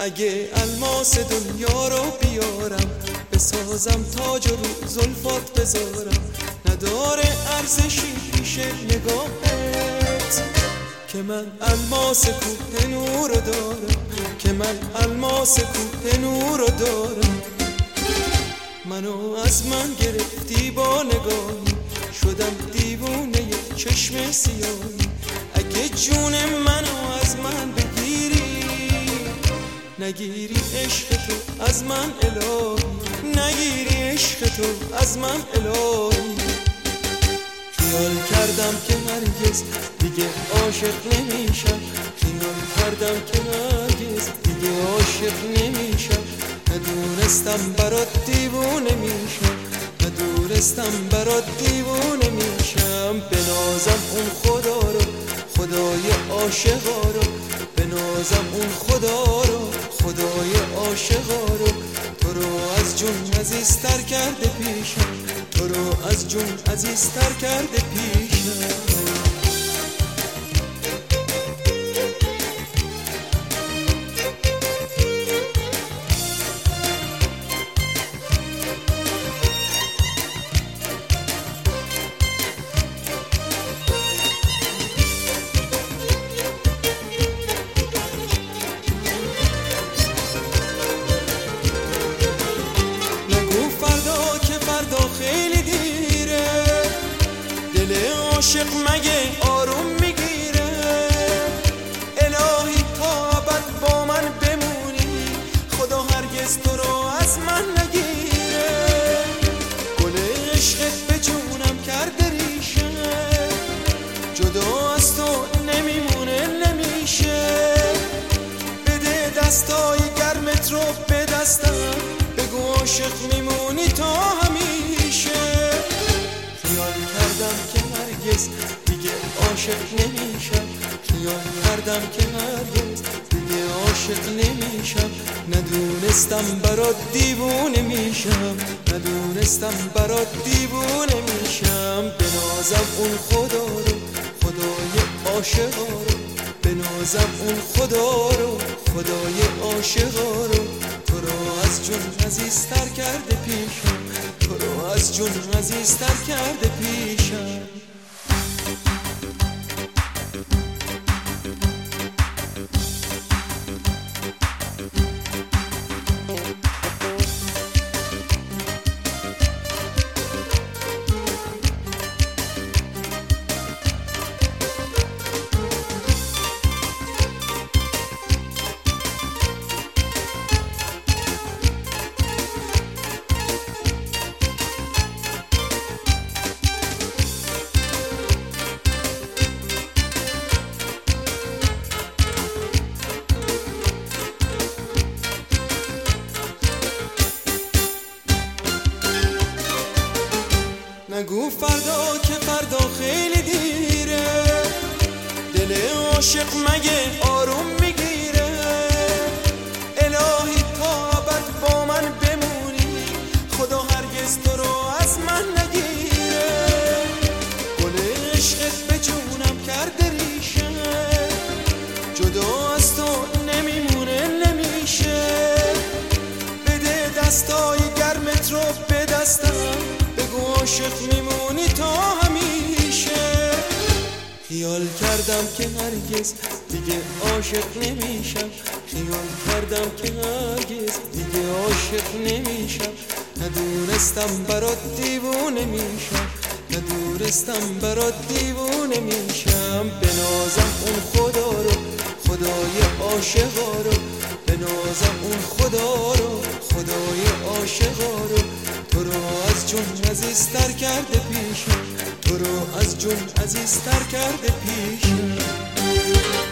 اگه الماس دنیا رو بیارم، بسازم تاج رو زلفات بذارم، نداره ارزشی پیش نگاهت که من الماس کوه نور رو دارم، که من الماس کوه نور رو دارم. منو از من گرفتی با نگاهی، شدم دیوونه چشم سیاهی. اگه جون منو از من بگیری، نگیری عشق تو از من الهی، نگیری عشق تو از من الهی. خیال کردم که هرگز دیگه عاشق نمیشم، خیال کردم که هرگز دیگه عاشق نمیشم. ندونستم برات دیوونه میشم، ندونستم برات دیوونه میشم. بنازم اون خدا رو، خدای عاشقا رو، بنازم اون خدا رو، خدای عاشقا رو. تو رو از جون عزیزتر کرده پیشم، تو رو از جون عزیزتر کرده پیشم. خیلی دیره، دل عاشق مگه آروم میگیره؟ الهی تا ابد با من بمونی، خدا هرگز تو رو از من نگیره. گل عشقت به جونم کرده ریشه، جدا از تو نمیمونه نمیشه. بده دستای گرمت رو به دستم، بگو عاشق میمونی تا همیشه. خیال کردم که هرگز دیگه عاشق نمیشم، خیال کردم که هرگز دیگه عاشق نمیشم. ندونستم برات دیوونه میشم، ندونستم برات دیوونه میشم. بنازم اون خدا رو، خدای عاشقا رو، بنازم اون خدا رو، خدای عاشقا رو. تو رو از جون عزیزتر کرده پیشم، تو رو از جون عزیزتر کرده پیشم. نگو فردا که فردا خیلی دیره، دل عاشق مگه آروم میگیره؟ الهی تا ابد با من بمونی، خدا هرگز تو رو از من نگیره. گل عشقت به جونم کرده ریشه، جدا از تو نمیمونه نمیشه. بده دستای گرمت رو به دستم، عاشق میمونی تا همیشه. خیال کردم که هرگز دیگه عاشق نمیشم، خیال کردم که هرگز دیگه عاشق نمیشم. ندونستم برات دیوونه میشم، ندونستم برات دیوونه میشم. بنازم اون خدا رو، خدای عاشقا رو، بنازم اون خدا رو، خدای عاشقا رو. تو رو از جون عزیزتر کرده پیشم، تو رو از جون عزیزتر کرده پیشم.